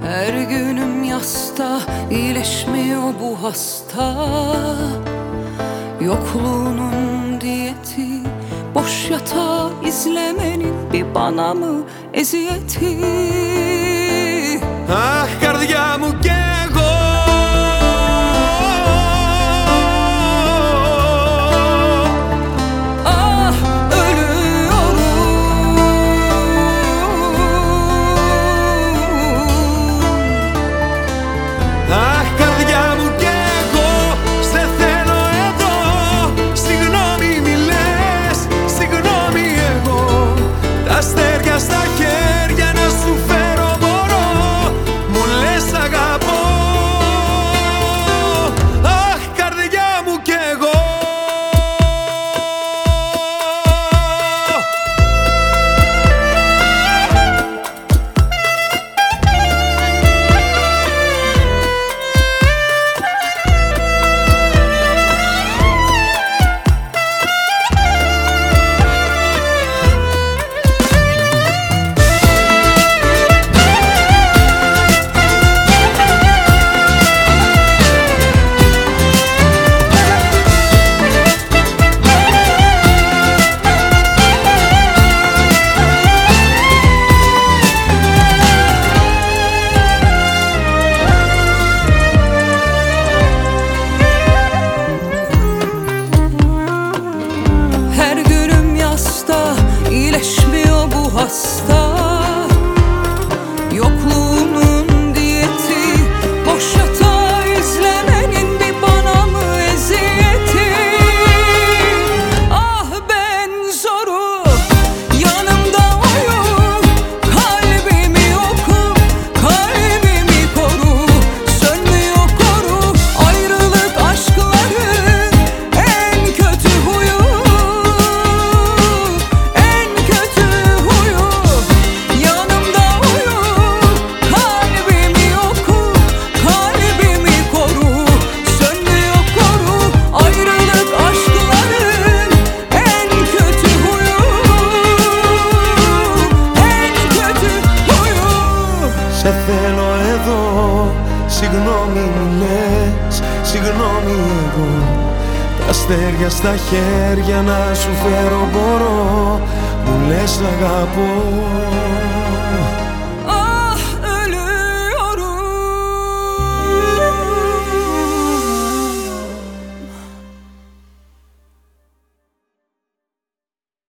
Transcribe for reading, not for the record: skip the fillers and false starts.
Her günüm yasta, iyileşmiyor bu hasta. Yokluğunun diyeti, boş yatağı izlemenin bir bana mı eziyeti? Ah, καρδιά μου κι εγώ İyileşmiyor bu hasta. Yokluğunun diyeti, boş yatağı izlemenin bir bana mı eziyeti? Ah ben zoru, yanımda uyur, kalbimi oku, kalbimi koru. Sönmüyor koru, ayrılık aşkların en kötü huyu. Σε θέλω εδώ, συγγνώμη μου λες, συγγνώμη εγώ. Τα αστέρια στα χέρια να σου φέρω μπορώ, μου λες αγαπώ.